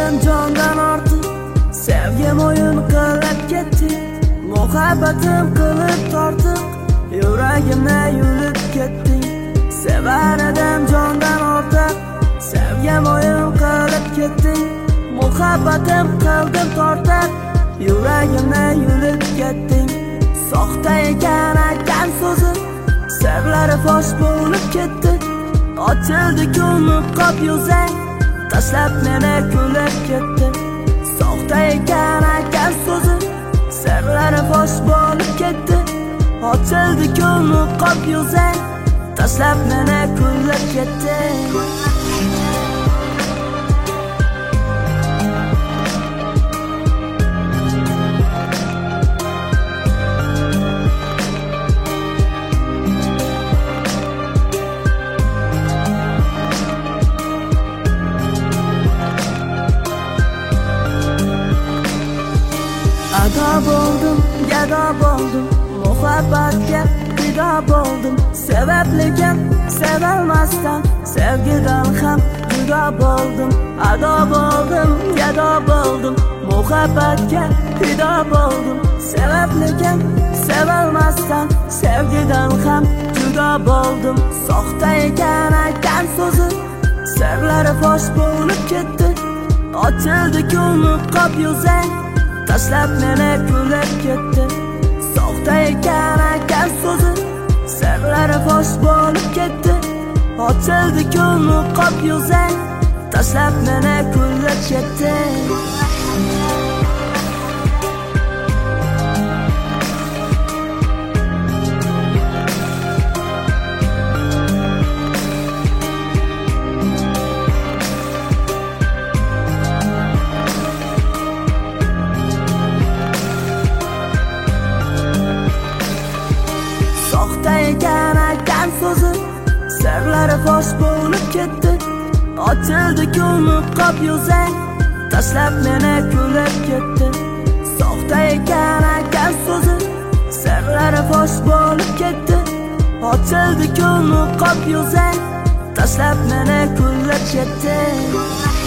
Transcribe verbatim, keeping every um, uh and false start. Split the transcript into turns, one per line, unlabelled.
Sevdim jondan ortiq, sevgim o'yin qilib ketdi. Muhabbatim qilib tortiq, yuragimni yulib ketding. Sevar edim jondan ortiq, sevgim o'yin qilib ketding. Muhabbatim qildim tortiq, yuragimni yulib ketding. Soxta ekan aytgan so'zim, sirlari fosh bo'lib ketdi. Ochildi ko'mib qop yuzang, tashlab meni kulib ketdi. Soxta ekan aytgan so'zim, sirlari fosh bo'lib ketdi. Ochildi ko'mib qop yuzang, tashlab meni kulib ketdi. Ado bo'ldim, gado bo'ldim, muhabbatga fido bo'ldim. Sevabligan sevalmasdan, sevgidan ham judo bo'ldim. Ado bo'ldim, gado bo'ldim, muhabbatga fido bo'ldim. Sevabligan sevalmasdan, sevgidan ham judo bo'ldim. Soxta ekan aytgan so'zim, sirlari fosh bo'lib ketdi. Ochildi ko'mib qop yuzang, tashlab meni kulib ketdi. Soxta ekan aytgan so'zim, sirlari fosh bo'lib ketdi. Ochildi ko'mib qop yuzang, tashlab meni kulib ketdi. Soxta ekan aytgan so'zim, sirlari fosh bo'lib ketdi. Ochildi ko'mib qop yuzang, tashlab meni kulib ketdi. Soxta ekan aytgan so'zim, sirlari fosh bo'lib ketdi. Ochildi ko'mib qop yuzang, tashlab meni kulib ketdi.